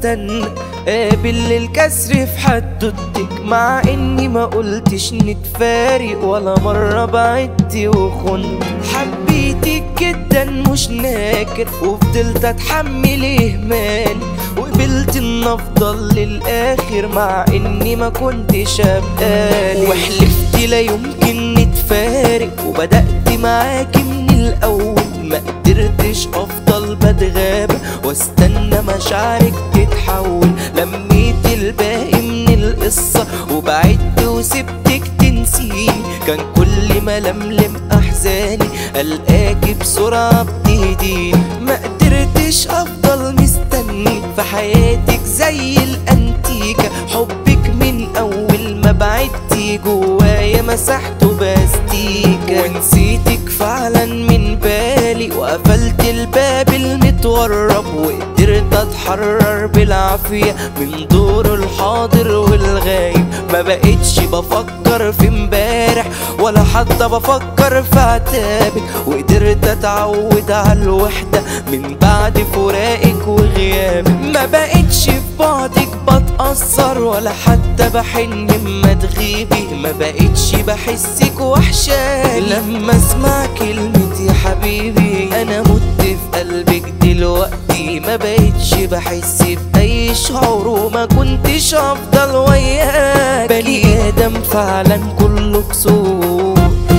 واستنى قابل الكسر في حدودك، مع اني ما قلتش نتفارق ولا مرة بعدت وخنت. حبيتك جدا مش ناكر وفضلت اتحمل اهمالي، وقبلت ان افضل للاخر مع اني ما كنتش ابقالي. وحلفت لا يمكن نتفارق وبدأت معاكي من الاول، ما قدرتش افضل بتغاب واستنى مشاعرك تتحول. لميت الباقي من القصة وبعدت وسبتك تنسيني، كان كل ما لملم احزاني القاكي بسرعة بتهديني. ما قدرتش افضل مستني في حياتك زي الانتيكة، حبك من اول ما بعدتي جوايا مسحته باستيكة. ونسيتك فعلا من بالي وقفلت الباب المتورب، وقدرت اتحرر بالعافية من دور الحاضر والغايب. ما بقتش بفكر في امبارح ولا حتى بفكر في عتابك، وقدرت اتعود على الوحدة من بعد فراقك وغيابك. ما بقتش في بعدك بتأثر ولا حتى بحن اما تغيبي، ما بقتش بحسك وحشاني لما اسمع كلمة يا حبيبي. انا مت في قلبك دلوقتي، ما بقتش بحس بأي شعور وما كنتش افضل وياك. بني ادم فعلا كله كسور.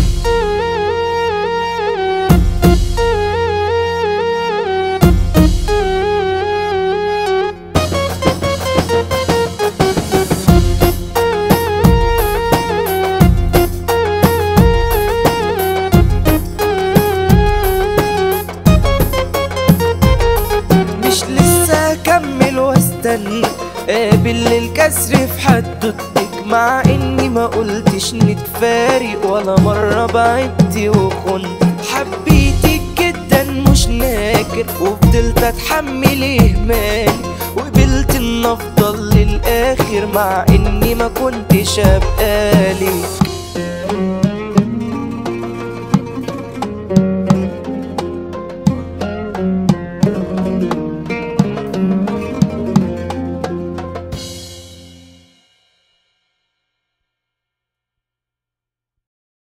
اكمل واستنى قابل الكسر في حدودك، مع اني ما قلتش نتفارق ولا مرة بعدت وخنت. حبيتك جدا مش ناكر وفضلت اتحمل اهمالي، وقبلت ان افضل للاخر مع اني ما كنتش ابقالي.